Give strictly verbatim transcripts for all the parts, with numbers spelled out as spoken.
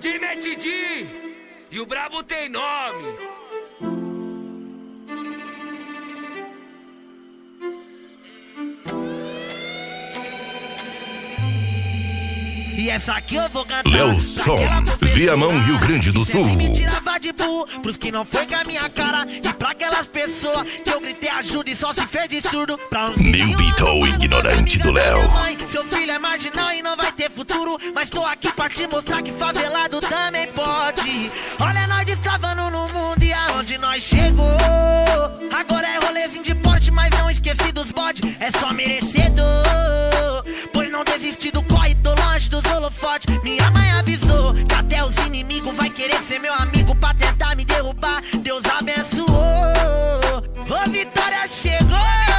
D J Matt D e o brabo tem nome. E essa aqui eu vou cantar Léo Som, Viamão, Rio Grande do Sul. Que me tirava de burro, pros que não foi com a minha cara. E pra aquelas pessoas que eu gritei ajuda e só se fez de surdo. Pra uns New Beatle ignorante do Léo. Seu filho é marginal e não vai ter futuro, mas tô aqui pra te mostrar que favelado também pode. Olha nós destravando no mundo e aonde nós chegou. Agora é rolezinho de porte, mas não esqueci dos bode. É só merecedor, pois não desisti do corre, tô longe dos holofotes. Minha mãe avisou que até os inimigos vai querer ser meu amigo pra tentar me derrubar. Deus abençoou, ô vitória chegou.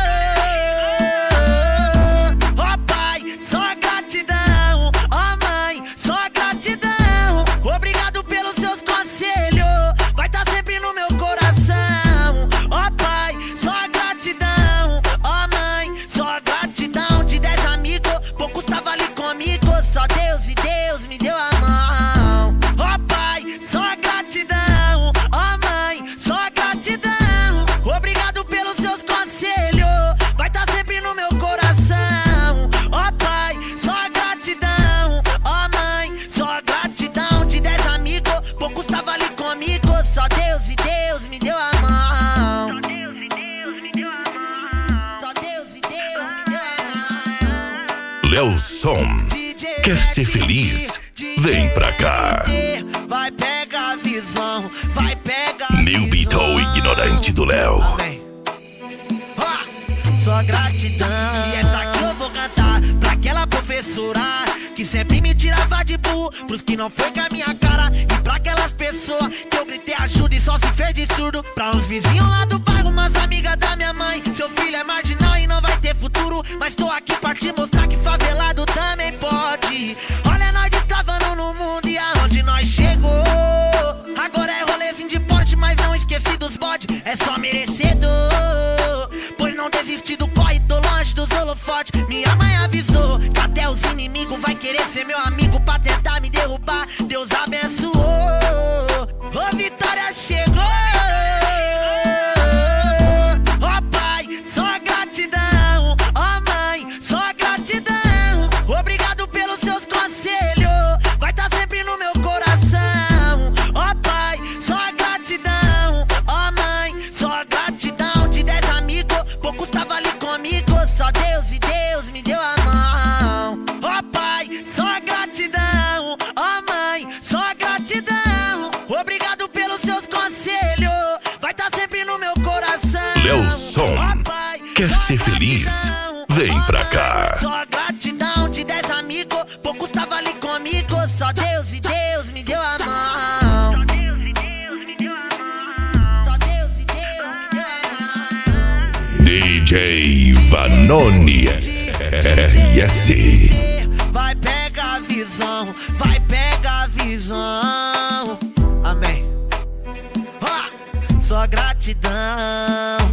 Ó pai, só gratidão. Ó mãe, só gratidão. Obrigado pelos seus conselhos, vai tá sempre no meu coração. Ó pai, só gratidão. Ó mãe, só gratidão. De dez amigos, poucos tava ali comigo. Só Deus e Deus me deu a mão. Ó pai, só gratidão. Ó mãe, só gratidão. Obrigado pelos seus conselhos, vai tá sempre no meu coração. Ó pai, só gratidão. Ó mãe, só gratidão. De dez amigos, poucos tava ali comigo. Só Deus e Deus me deu a mão. Só Deus e Deus me deu a mão. Só Deus e Deus me deu a mão. Léo Som, quer ser feliz? Vem pra cá. Vai pegar a visão, vai pegar a New Beatle ignorante do Léo. Ah, só gratidão. E essa aqui eu vou cantar pra aquela professora que sempre me tirava de burro, pros que não foi com a minha cara. E pra aquelas pessoas que eu gritei ajuda e só se fez de surdo. Pra uns vizinhos lá do bairro, umas amigas da minha mãe. Seu filho é marginal e não vai ter futuro, mas tô aqui pra te mostrar que favelado também pode. Olha nós destravando no mundo e aonde nós chegou. Agora é rolezinho de porte, mas não esqueci dos bode. É só merecedor, pois não desisti do corre, tô longe dos holofotes. Minha mãe avisou que até os inimigos vai querer ser meu amigo pra tentar me derrubar. Deus abençoou, ô vitória chegou. Ó pai, só gratidão. Ó mãe, só gratidão. Obrigado pelos seus conselhos, vai tá sempre no meu coração. Ó pai, só gratidão. Ó mãe, só gratidão. De dez amigos, poucos tava ali comigo. Só Deus e Deus me deu a mão. Ó pai, só gratidão. Ó mãe, só gratidão. Obrigado pelos seus conselhos, vai tá sempre no meu coração. Léo Som, quer ser feliz? Vem pra cá. Só gratidão. De dez amigos, poucos tava ali comigo. Só Deus e Deus me deu a mão. Só Deus e Deus me deu a mão. Só Deus e Deus me deu a mão. D J Vanoni R S. Vai pegar a visão, vai pegar a visão. Amém. Ah, só gratidão.